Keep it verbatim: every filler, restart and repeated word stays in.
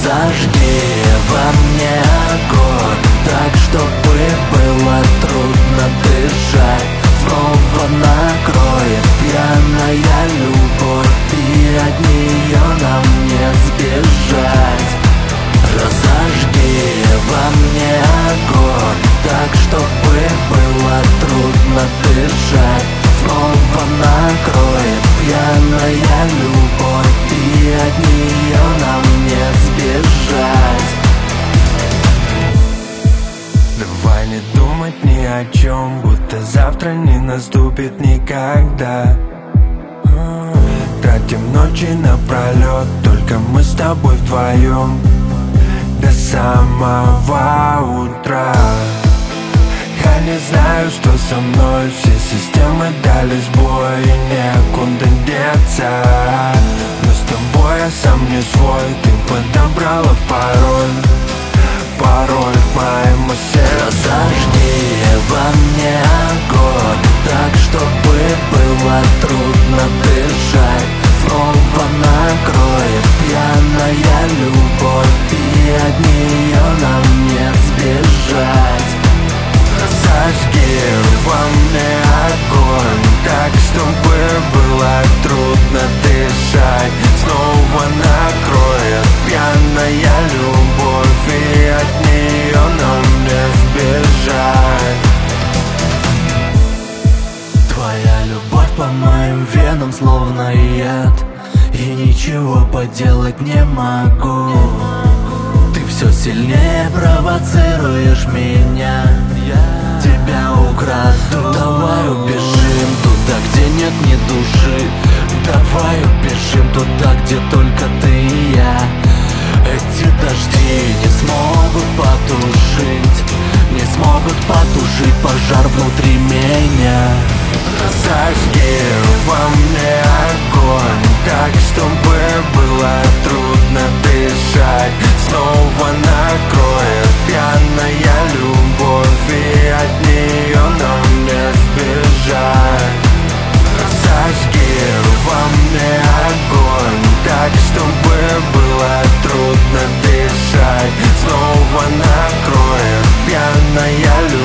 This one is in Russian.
Разожги во мне огонь, так, чтобы было трудно дышать. Снова накроет пьяная любовь, и от нее нам не сбежать. Разожги во мне огонь, так, чтобы было трудно дышать. Снова накроет пьяная любовь, и от нее нам не сбежать. Давай не думать ни о чем, будто завтра не наступит никогда. Тратим ночи напролет, только мы с тобой вдвоем до самого утра. Я не знаю, что со мной, все системы дали сбой, и некуда деться. Но с тобой я сам не свой, ты подобрала пароль, пароль к моему сердцу. Разожги во мне огонь, так, чтобы было трудно дышать. Снова накроет пьяная любовь, и от нее нам не сбежать. Разожги во мне огонь, так, чтобы было трудно дышать. Снова накроет пьяная любовь, и от нее нам не сбежать. Твоя любовь по моим венам словно яд, и ничего поделать не могу. Ты все сильнее провоцируешь меня, тебя украду. Давай убежим туда, где нет ни души. Давай убежим туда, где только ты и я. Эти дожди не смогут потушить, не смогут потушить пожар внутри меня. Разожги во мне огонь, так, чтобы было трудно дышать. Снова накроет пьяная любовь, и от нее нам не сбежать. Разожги во мне огонь, так, чтобы было трудно дышать. Снова накроет пьяная любовь.